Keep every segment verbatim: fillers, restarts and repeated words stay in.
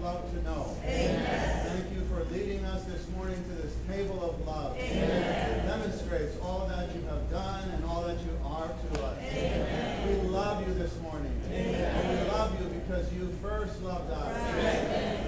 love to know. Amen. Thank you for leading us this morning to this table of love. Amen. It demonstrates all that you have done and all that you are to us. Amen. We love you this morning. Amen. And we love you because you first loved us. Amen.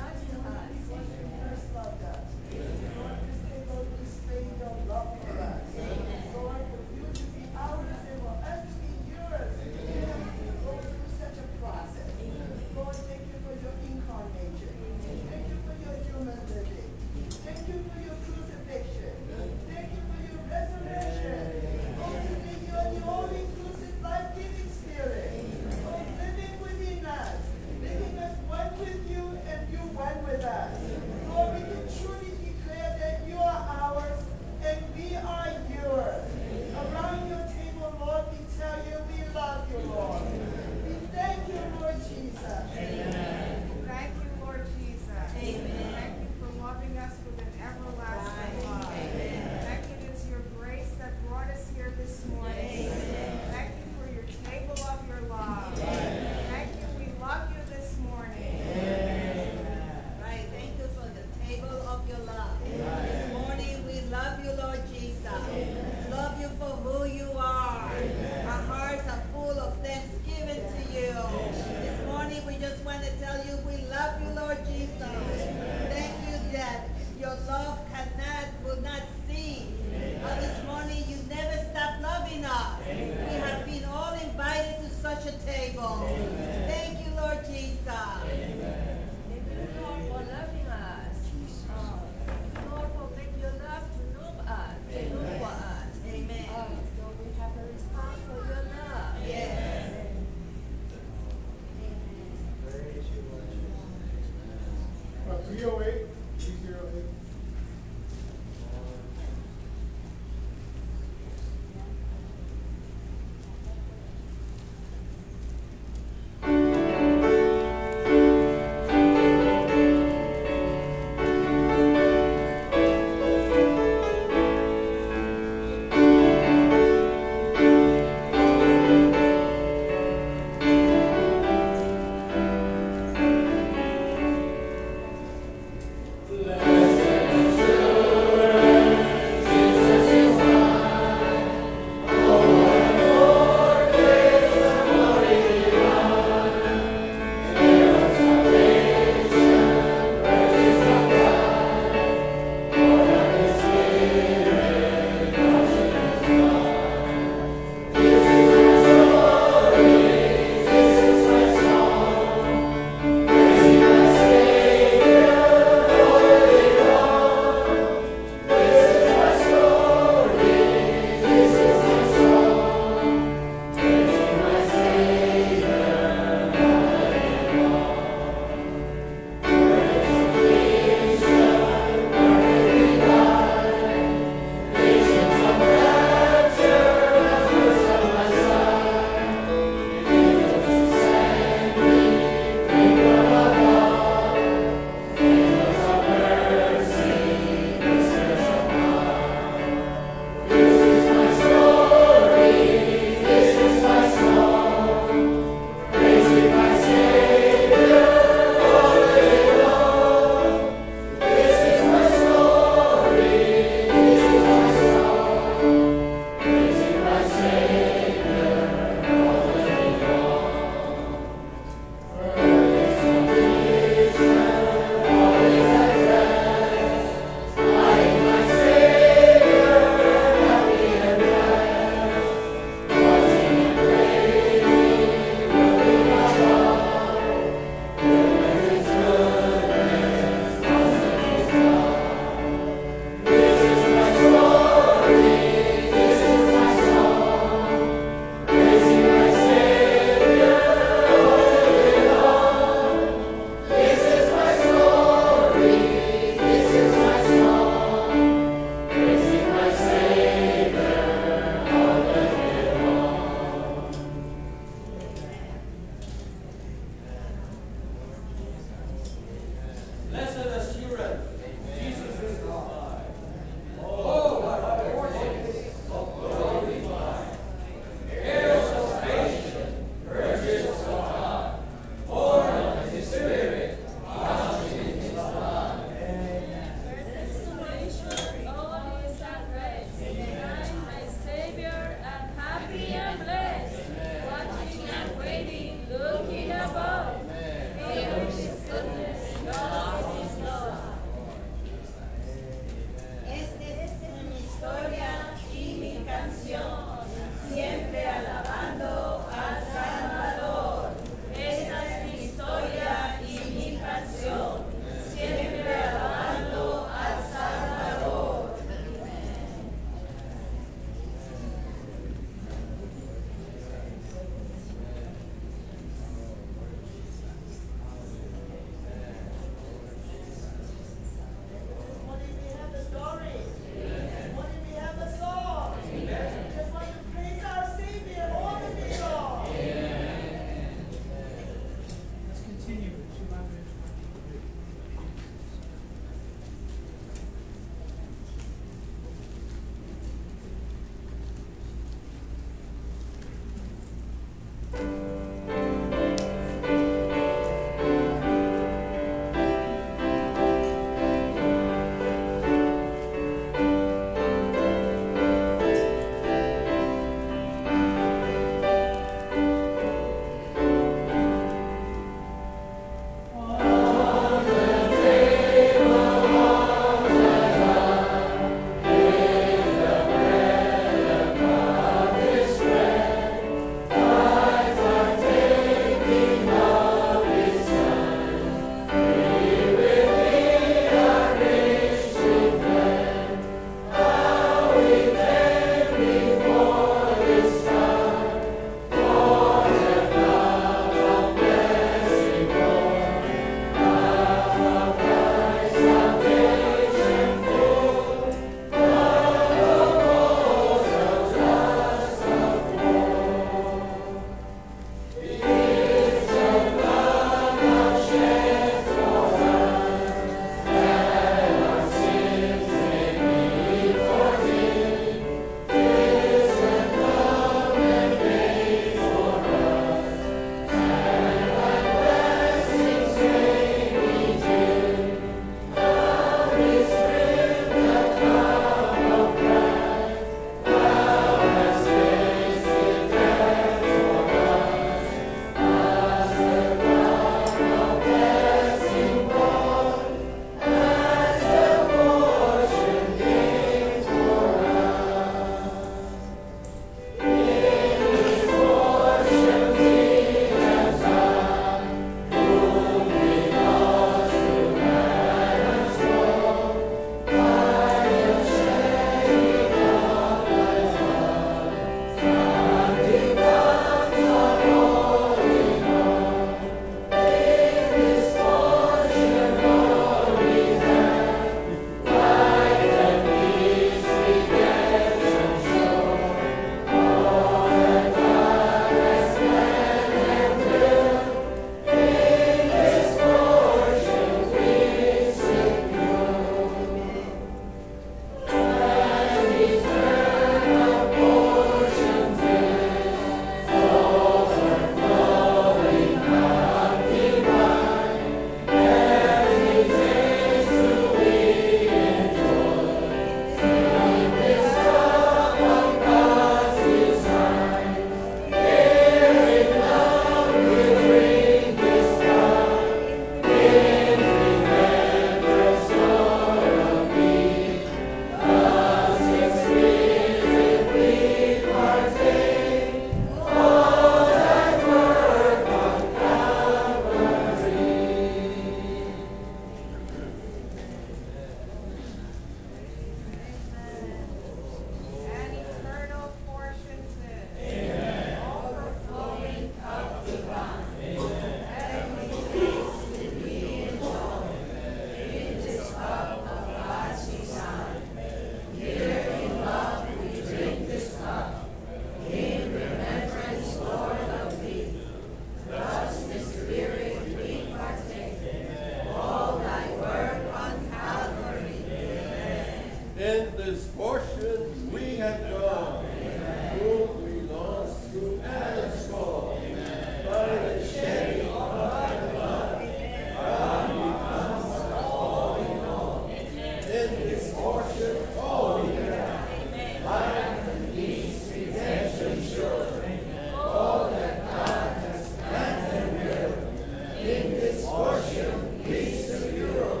this portion we have gone. Who we lost through Adam's fall. By the shedding of thy blood, God becomes all in all. In this portion, all we have. Life and peace, redemption sure. All that God has planned and will. In this portion, we secure.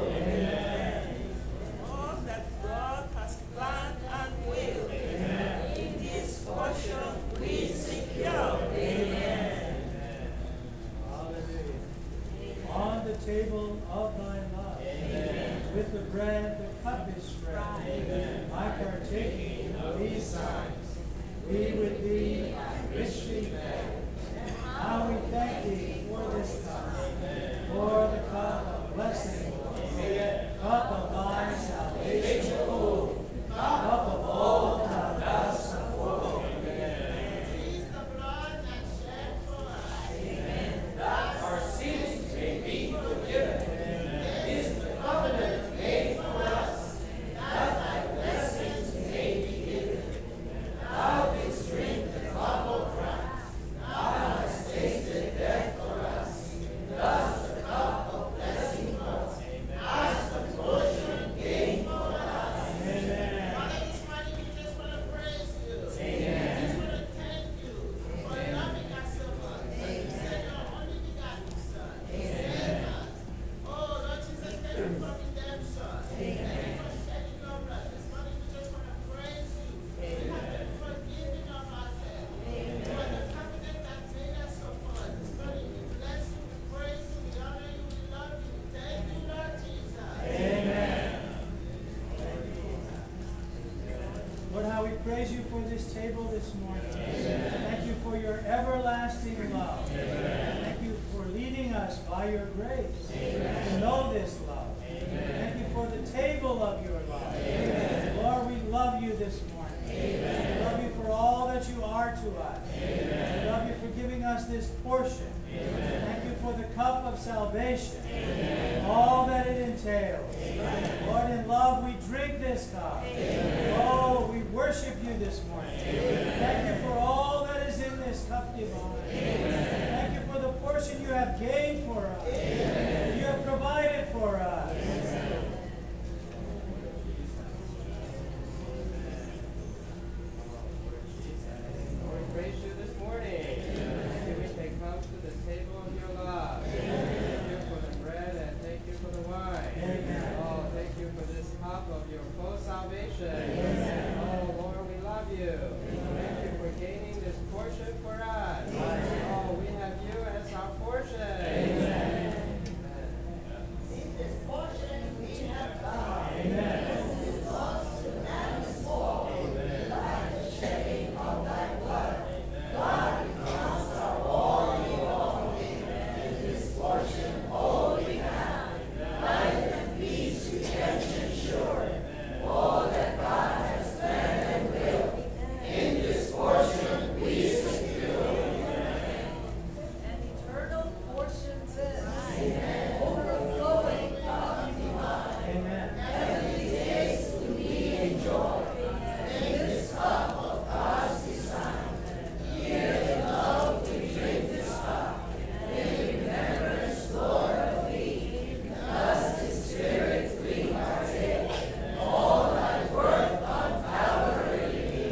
All that God has planned and will. In this portion we secure. Hallelujah. On the table of thy love, with the bread, the cup is spread. I partaking of these signs, we with thee are richly fed. Now we thank thee for this cup, for the cup of blessing, cup of thy salvation, cup of all thou dost afford. Please the blood that shed for us. That our sins may be forgiven, is the covenant made for us, that thy blessings may be given. Thou didst drink the cup of wrath, thou hast tasted death for us, thus the cup of blessing was, as the portion gained for us. Father, this morning we just want to praise you. We just want to thank you for loving us so much. You sent your only begotten Son. You saved us. Oh, Lord Jesus, thank you for redemption. Thank you for shedding your blood. This morning we just want to praise you. We have been forgiven of ourselves. For the covenant that made us so far. This morning we bless you, we praise you, we honor you, we love you. Thank you, Lord Jesus. Lord, how we praise you for this table this morning. Thank you for your everlasting love. Thank you for leading us by your grace to know this love. Thank you for the table of your love. Lord, we love you this morning. We love you for all that you are to us. We love you for giving us this portion. Thank you for the cup of salvation, all that it entails. Lord, in love we drink this cup. Oh, we worship you this morning. Thank you for all that is in this cup divine. Thank you for the portion you have gained for us. You have provided for us. Lord, we praise you this morning. Thank you, we may come to the table of your love. Thank you for the bread and thank you for the wine. Oh, thank you for this cup of your full salvation. Oh, Lord, we love you. Thank you for gaining this portion for us. Oh, we have you as our portion. Amen. In this portion we have God. Amen. This belongs to Adam's fall. By the shedding of thy blood, God becomes our all in all. In this portion all we have. Life and peace, redemption sure. All that God has planned and will. In this portion we secure. An eternal portion says, overflowing from divine. Amen. Heavenly taste to me and joy. In this cup of God's design. Here in love we drink this cup. In remembrance, Lord, of thee. Thus in spirit we partake. All thy work on Calvary.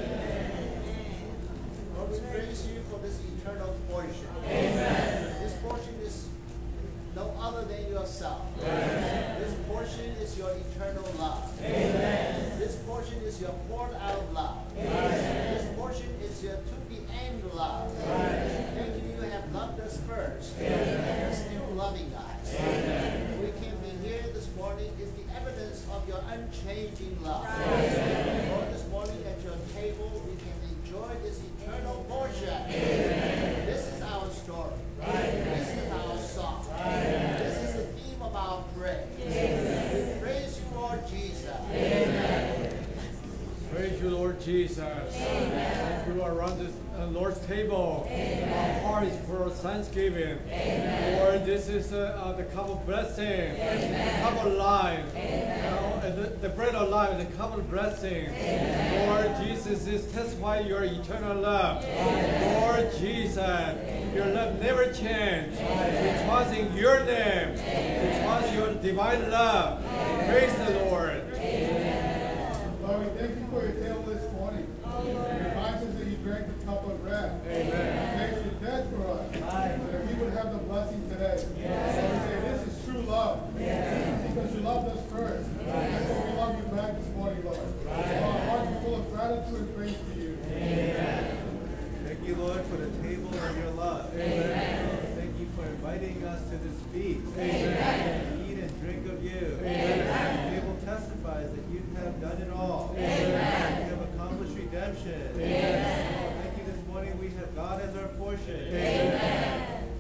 Lord, we praise you for this eternal portion. Amen. This portion is no other than yourself. Amen. This portion is your eternal love. Amen. This portion is your poured out love. Amen. This portion is your to the end love. Thank you, you have loved us first. And you're still loving us. We can be here this morning is the evidence of your unchanging love. Lord, this morning at your table we can enjoy this eternal portion. This is our story. This is our song. This is the theme of our praise. We praise you, Lord Jesus. Praise you, Lord Jesus. Thank you around this uh, Lord's table. Our heart is full of thanksgiving. Lord, this is uh, uh, the cup of blessing, the cup of life. You know, and the, the bread of life, the common blessing. Lord Jesus, this testify your eternal love. Lord Jesus, your love never changes. We trust in your name. We trust your divine love. Praise the Lord. Lord, we thank you for your table this morning. It reminds us that you drank the cup of wrath. Amen. You tasted death for us. So that we would have the blessing today. Yes. Lord, we say this is true love. Yes. Because you loved us first. Right. That's why we love you back this morning, Lord. Right. So our hearts are full of gratitude and praise to you. Amen. Thank you, Lord, for the table of your love. Amen. Thank you for inviting us to this feast. Amen. To eat and drink of you. Amen. The table testifies that you have done it all. Amen. You have accomplished redemption. Amen. Oh, thank you this morning. We have God as our portion. Amen.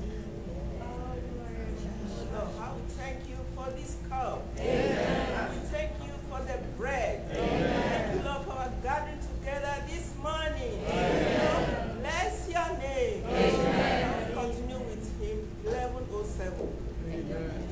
Lord, I will thank you for this cup. Amen. I will thank you for the bread. Amen. Thank you, Lord, for our gathering together this morning. Lord, bless your name. Amen. I will continue with hymn eleven oh seven. Amen.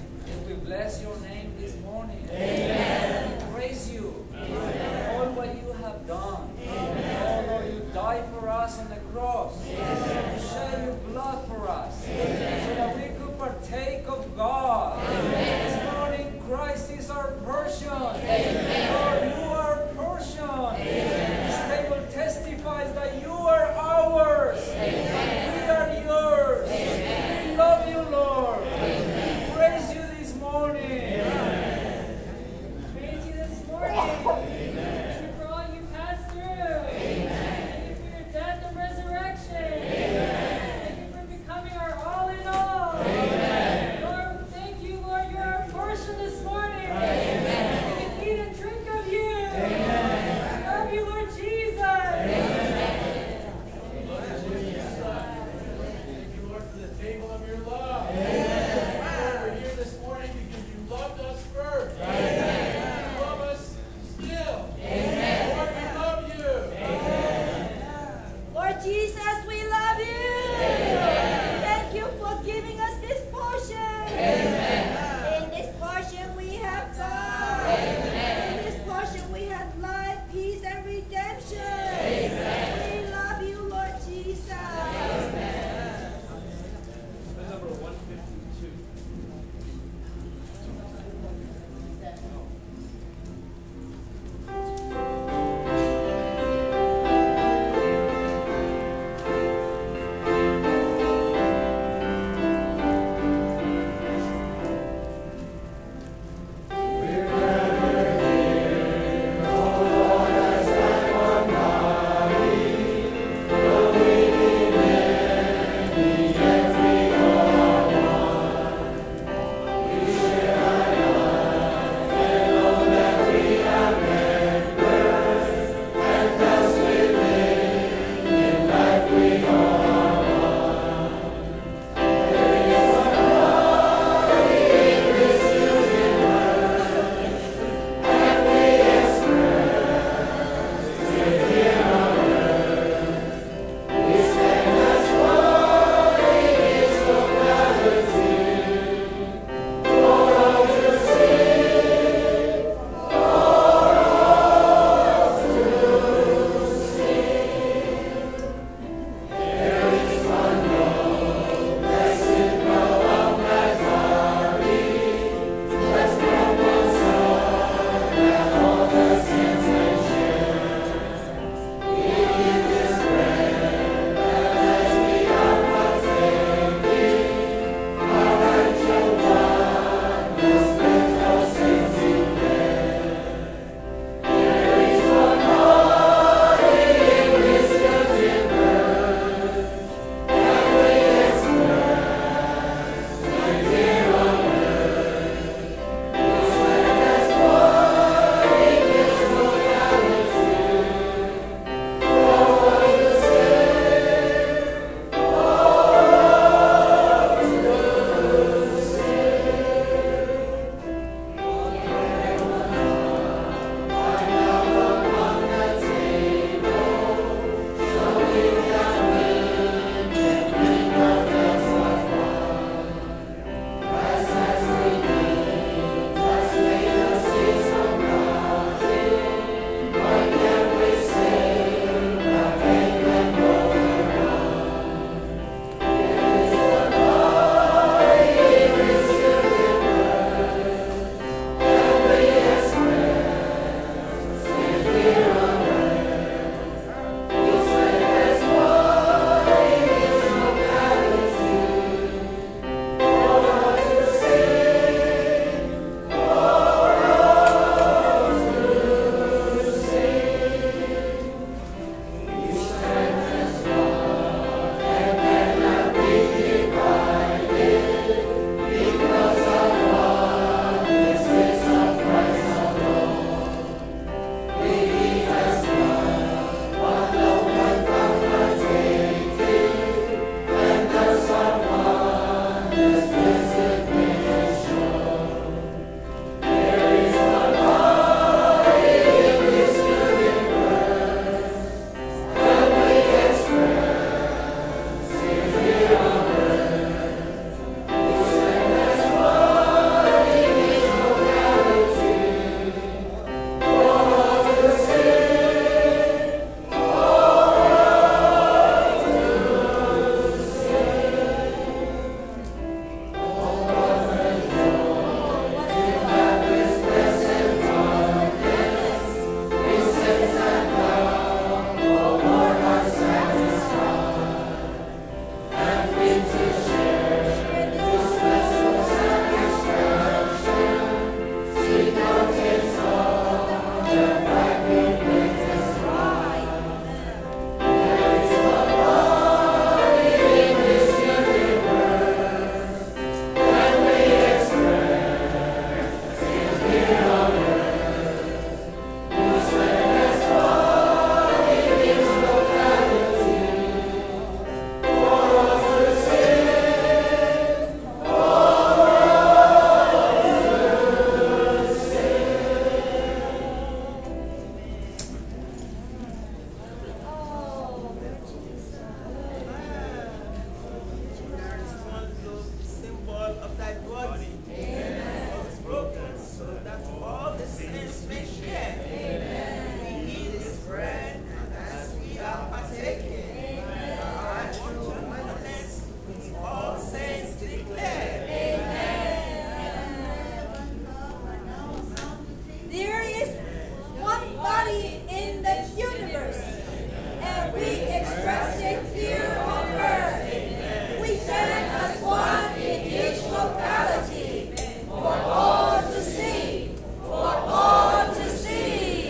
resting here on earth. We stand as one in each locality, for all to see, for all to see.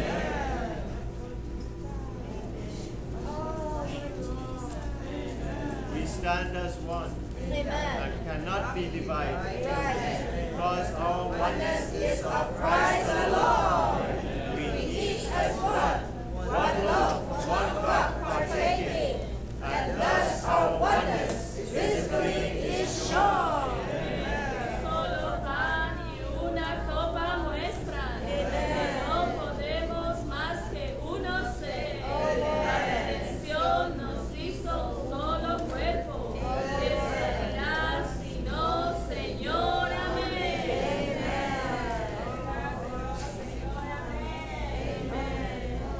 We stand as one Amen. and cannot be divided, Right. because our oneness Is of Christ alone. We each as one, one love, one cup partaking, and thus our oneness visibly is shown. Solo pan y una copa muestra que no podemos más que uno ser. La redención nos hizo un solo cuerpo. ¿Qué será si no, Señor? Amén.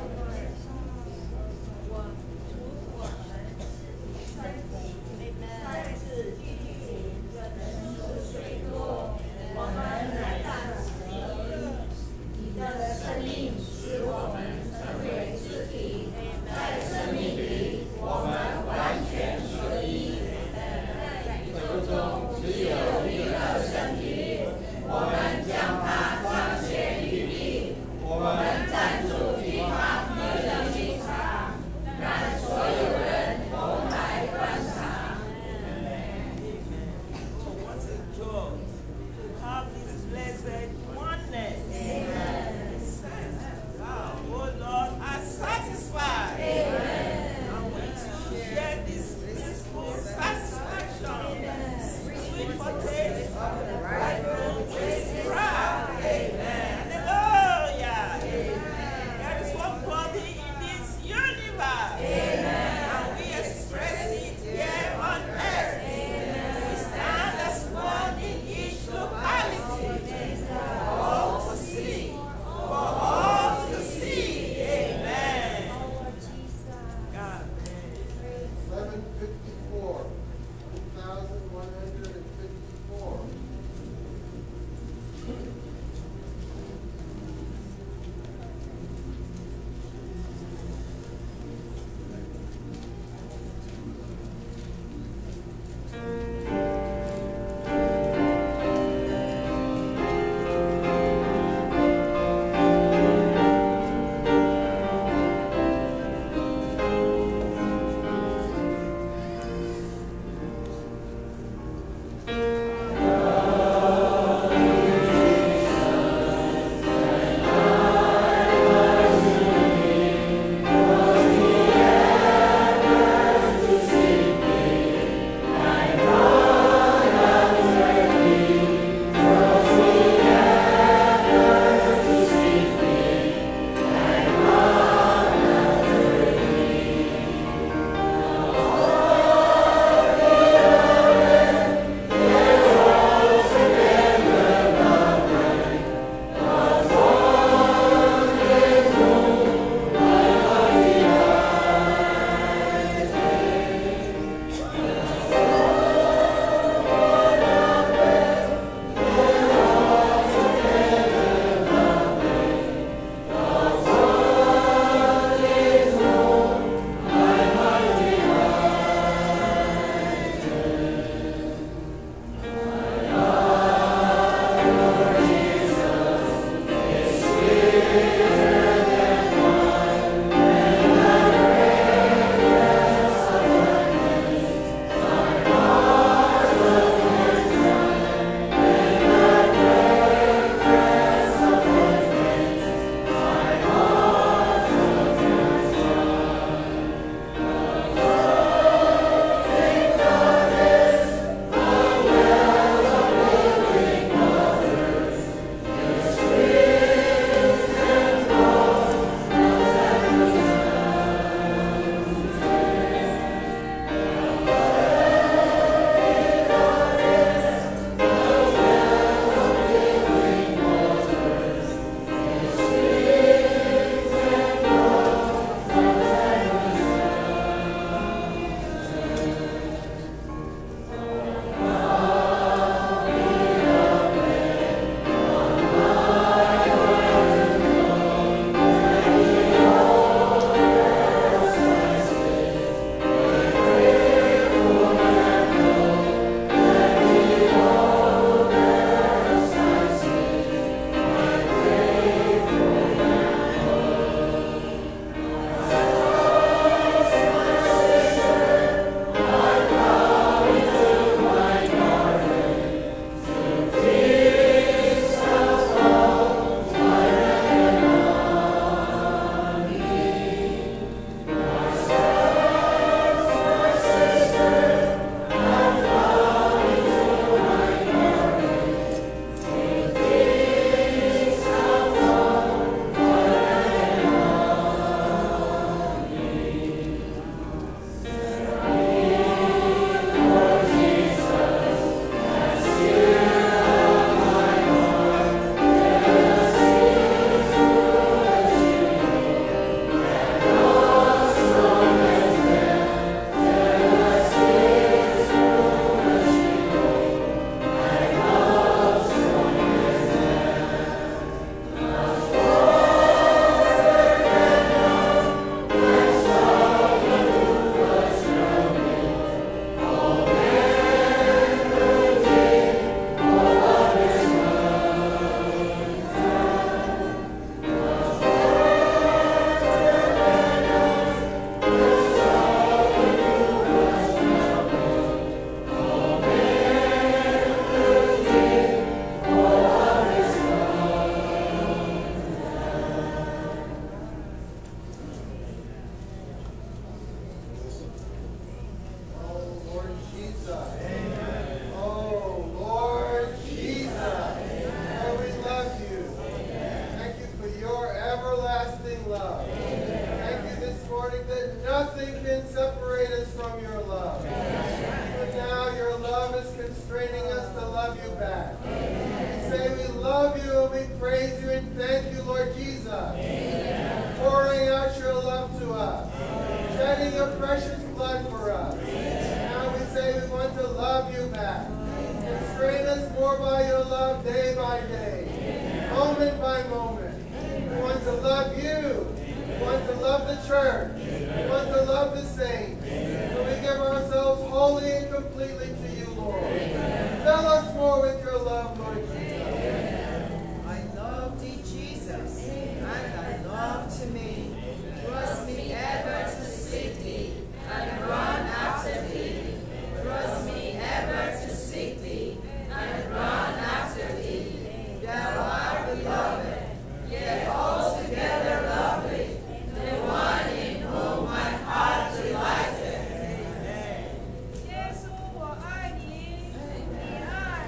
And nothing can separate us from your love. But now your love is constraining us to love you back. We say we love you and we praise you and thank you, Lord Jesus, for pouring out your love to us, shedding your precious blood for us. Now we say we want to love you back. Constrain us more by your love day by day, moment by moment. We want to love you. We want to love the church. We want to love the saints. So we give ourselves wholly and completely to you, Lord. Fill us more with your love, Lord Jesus. I love thee, Jesus, and thy love to me. Trust me ever to seek thee, and run after thee. Trust me ever to seek thee, and run after thee. Thou art beloved, yet altogether lovely, the one in whom my heart delighteth. 예수, 我爱你，你爱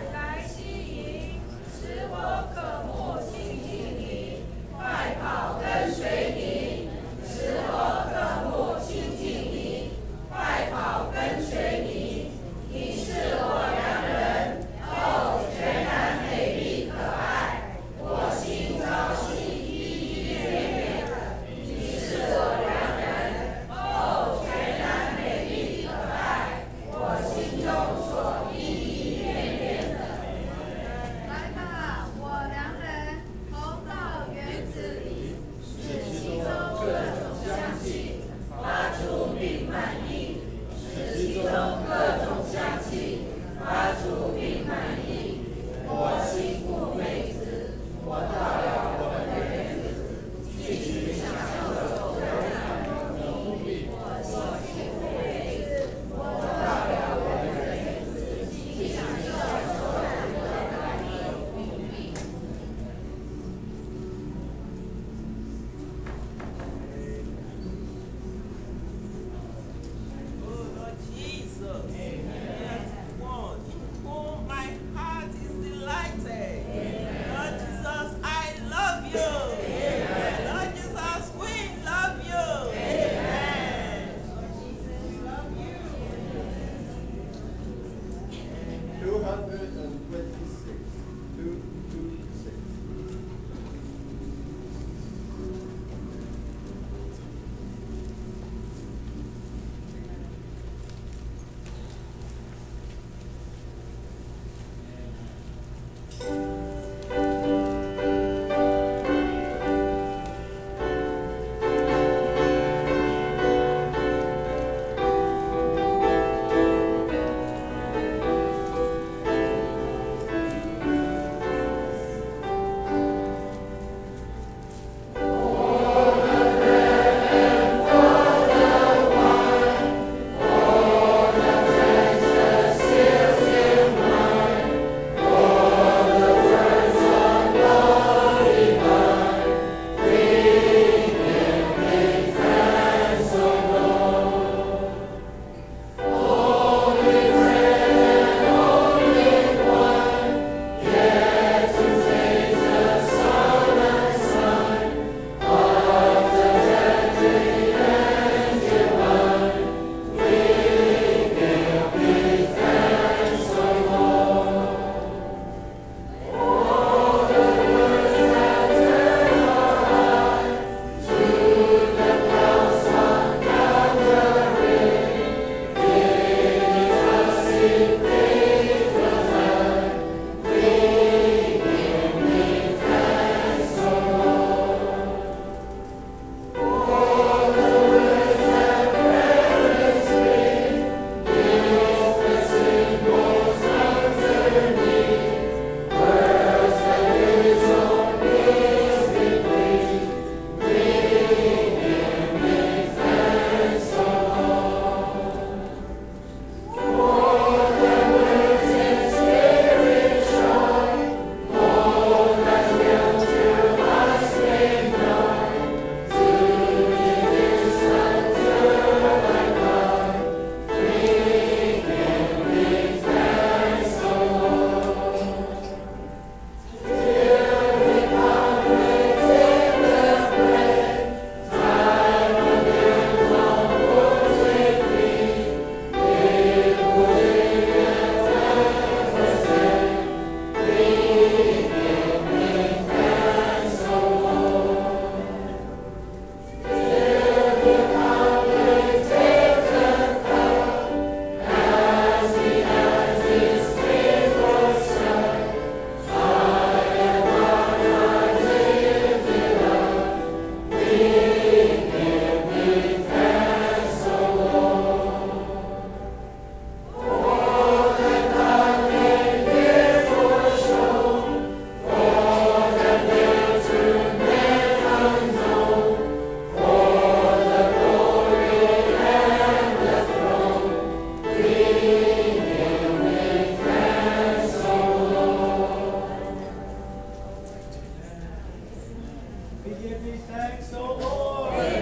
We give thee thanks, O Lord. For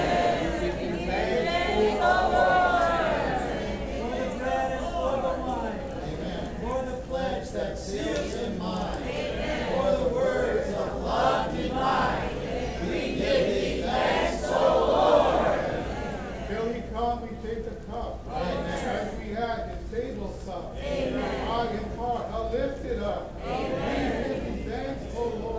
the bread and for the wine. For the pledge that seals in mine. For the words of love divine. We give thee thanks, O Lord. Till he come, we take the cup. As we had the table sup. Eye and heart are lifted up. We give thee thanks, O Lord.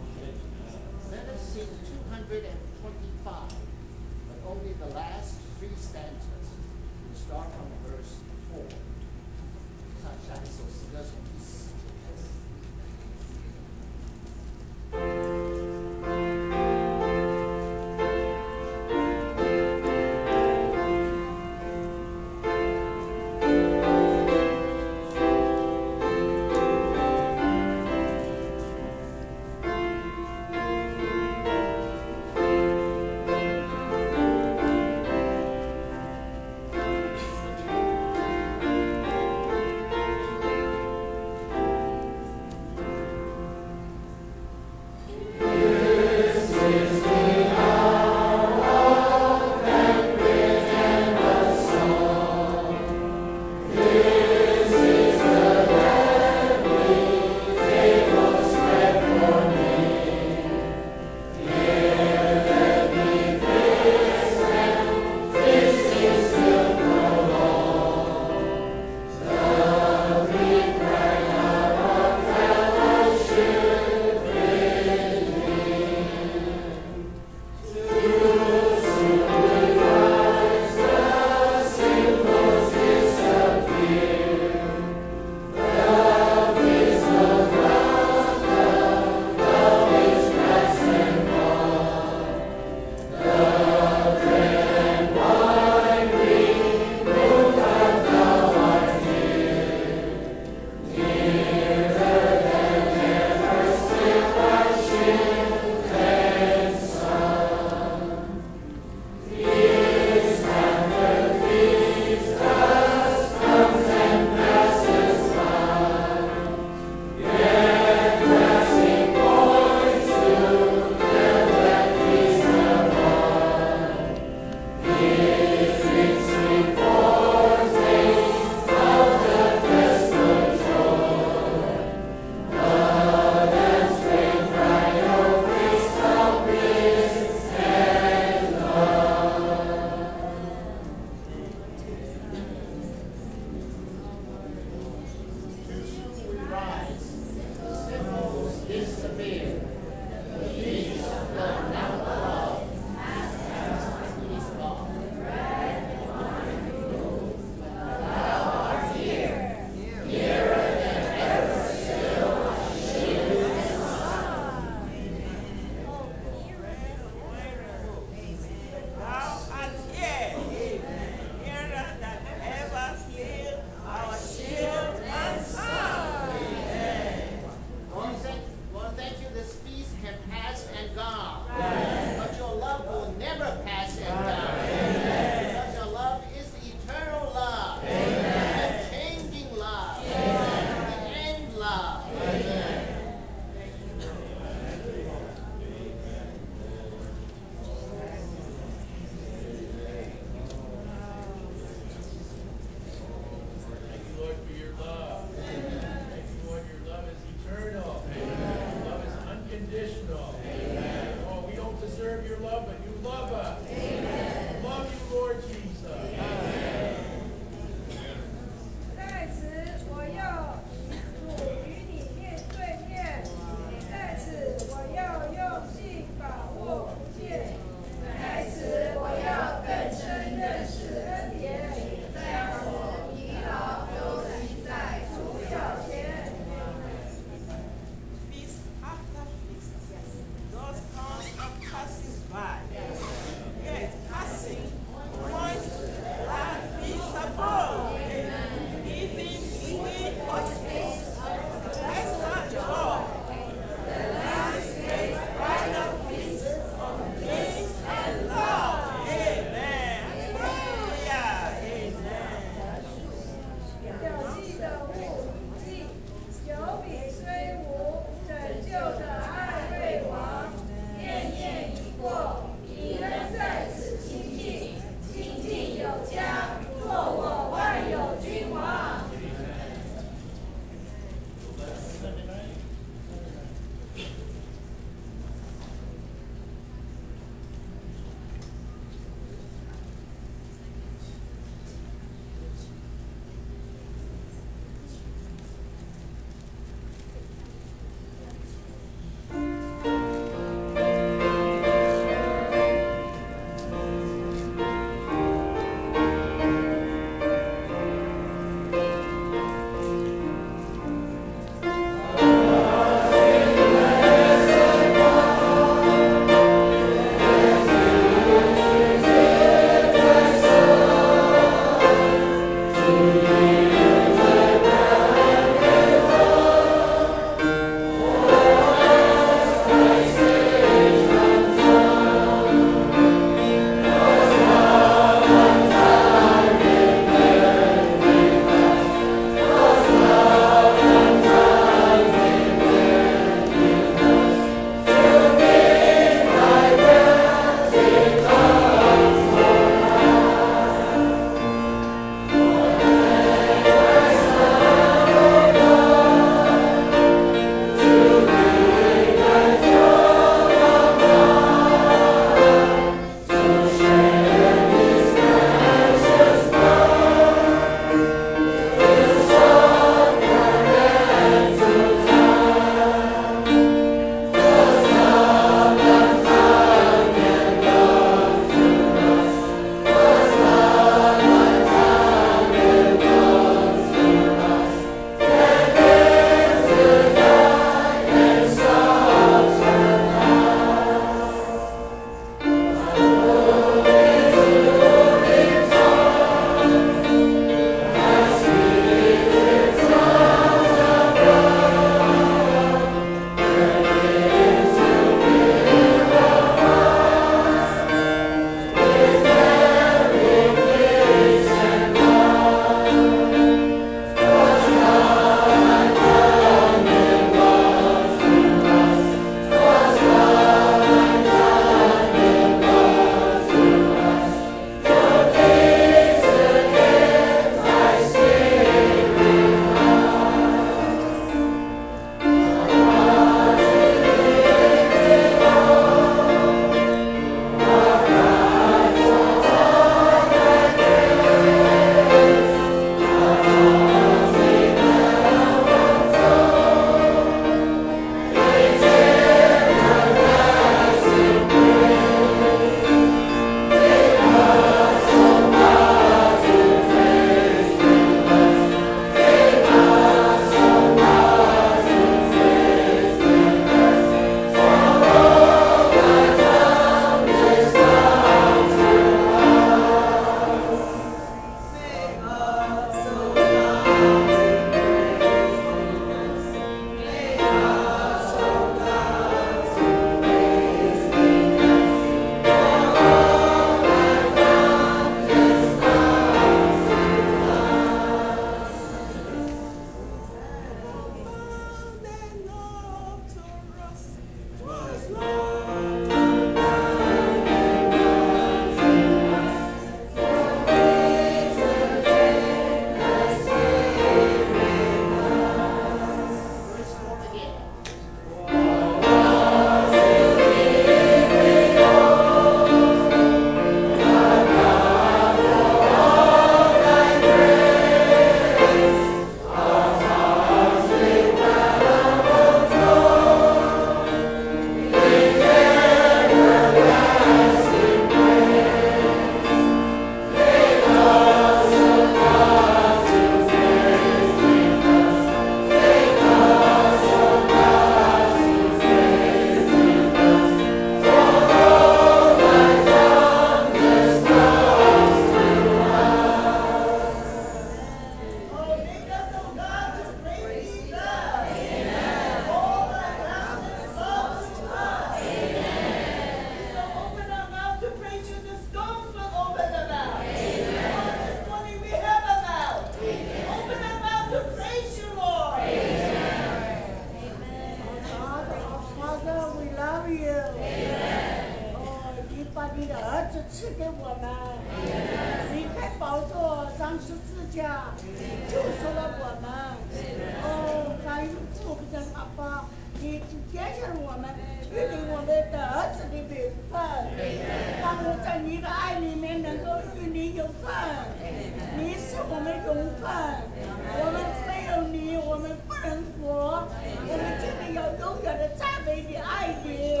赐给我们，离开宝座上十字架，救赎了我们。哦，感恩父的阿爸，你拣选我们，确定我们的儿子的名分，让我在你的爱里面能够与你有份。你是我们永分，我们没有你，我们不能活。我们今天要永远的赞美你、爱你。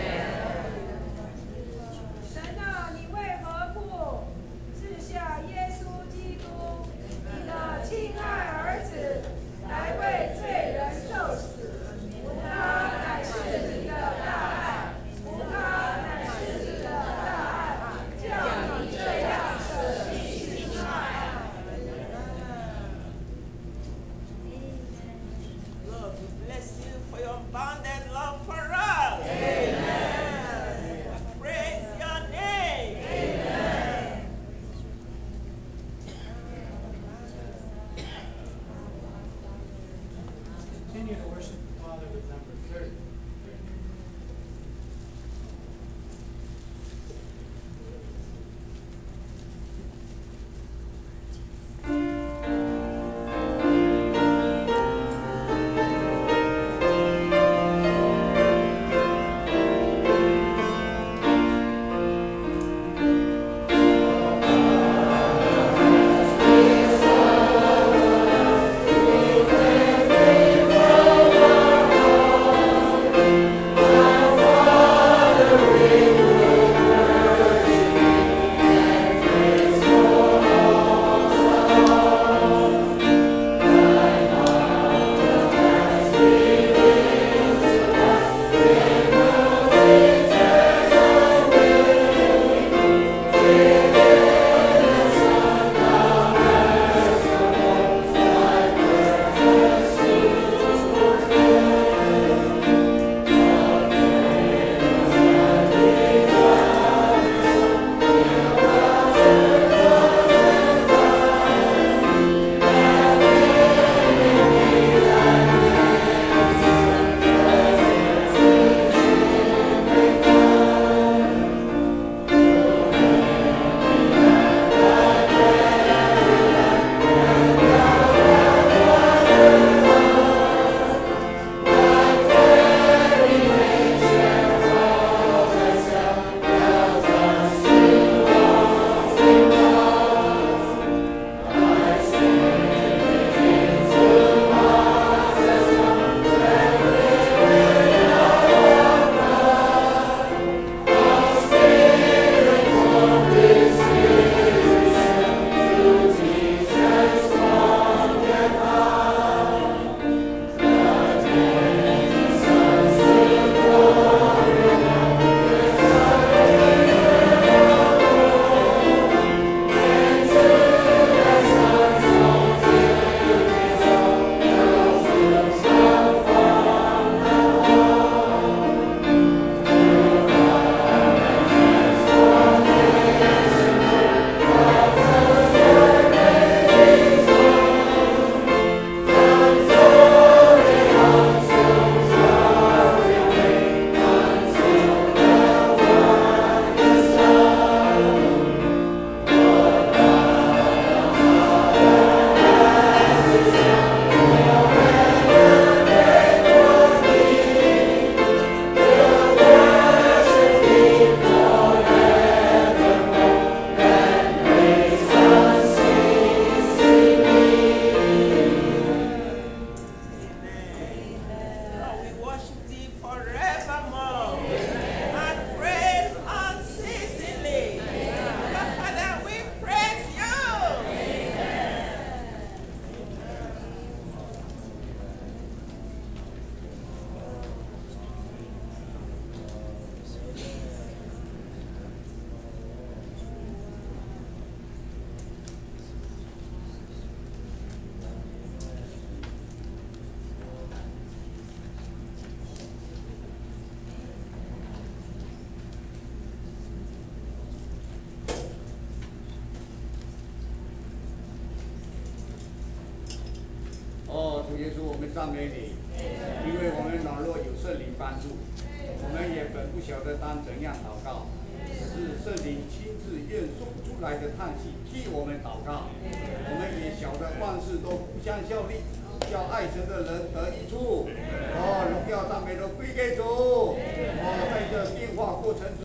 神啊，你为何不赐下耶稣基督，你的亲爱儿子，来为罪人受死？他乃是你的大爱，他乃是你的大爱，叫你这样舍弃亲爱。 Lord, we bless you for your abundant love for us. Amen. Praise your name. Amen. Continue to worship the Father with number thirty. 哦，主耶稣，我们赞美你，因为我们软弱有圣灵帮助，我们也本不晓得当怎样祷告， 是圣灵亲自愿说不出来的叹息，替我们祷告。我们也晓得万事都互相效力，叫爱神的人得益处。哦，荣耀赞美都归给主。哦，在这变化过程中。